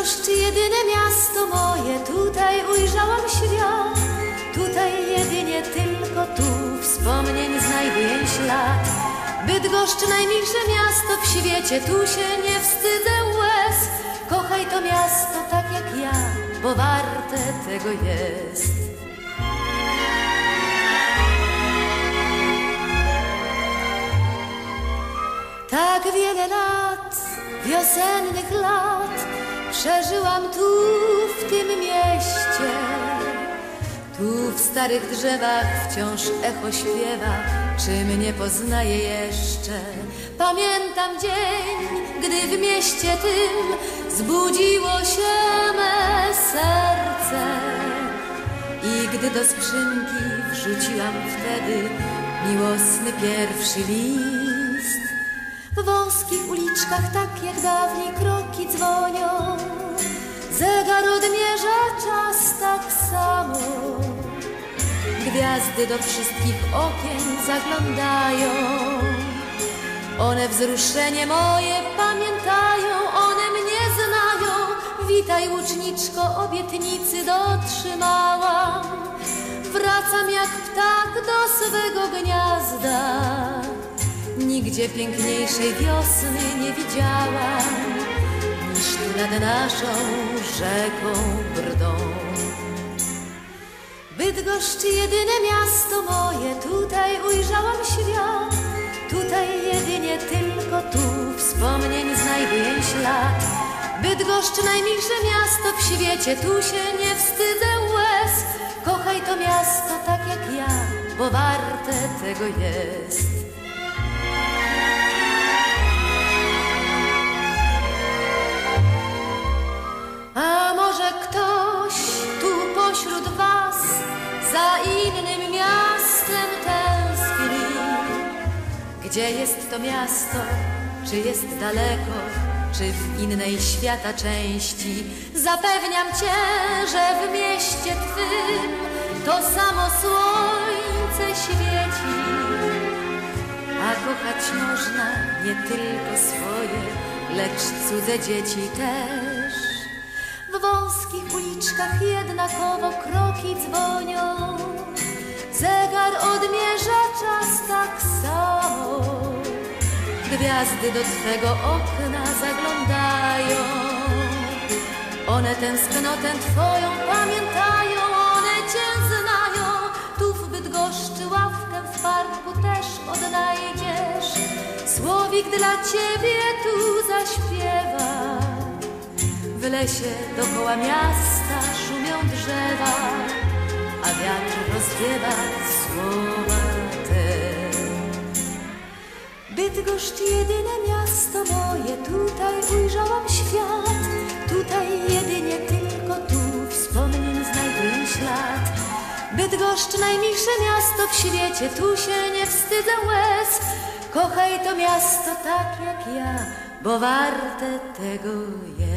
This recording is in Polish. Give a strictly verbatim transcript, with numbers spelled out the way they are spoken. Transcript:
Bydgoszcz, jedyne miasto moje, tutaj ujrzałam świat. Tutaj jedynie tylko tu wspomnień znajduję ślad. Bydgoszcz, najmilsze miasto w świecie, tu się nie wstydzę łez. Kochaj to miasto tak jak ja, bo warte tego jest. Tak wiele lat, wiosennych lat przeżyłam tu, w tym mieście. Tu w starych drzewach wciąż echo śpiewa, czy mnie poznaje jeszcze. Pamiętam dzień, gdy w mieście tym zbudziło się me serce. I gdy do skrzynki wrzuciłam wtedy miłosny pierwszy list. W wąskich uliczkach tak jak dawniej kroki dzwonią, zegar odmierza czas tak samo. Gwiazdy do wszystkich okien zaglądają, one wzruszenie moje pamiętają, one mnie znają. Witaj łuczniczko, obietnicy dotrzymałam. Wracam jak ptak do swego gniazda. Nigdzie piękniejszej wiosny nie widziałam niż tu nad naszą rzeką Brdą. Bydgoszcz, jedyne miasto moje, tutaj ujrzałam świat. Tutaj jedynie tylko tu wspomnień znajduję ślad. Bydgoszcz, najmilsze miasto w świecie, tu się nie wstydzę łez. Kochaj to miasto tak jak ja, bo warte tego jest. A może ktoś tu pośród was za innym miastem tęskni? Gdzie jest to miasto? Czy jest daleko? Czy w innej świata części? Zapewniam cię, że w mieście twym to samo słońce świeci. A kochać można nie tylko swoje, lecz cudze dzieci też. W wąskich uliczkach jednakowo kroki dzwonią, zegar odmierza czas tak samo. Gwiazdy do twego okna zaglądają, one tęsknotę twoją pamiętają, one cię znają. Tu w Bydgoszczy ławkę w parku też odnajdziesz, słowik dla ciebie tu zaśpiewa. W lesie dokoła miasta szumią drzewa, a wiatr rozwiewa słowa te. Bydgoszcz, jedyne miasto moje, tutaj ujrzałam świat. Tutaj jedynie tylko tu wspomnień znajduję ślad. Bydgoszcz, najmilsze miasto w świecie, tu się nie wstydzę łez. Kochaj to miasto tak jak ja, bo warte tego jest.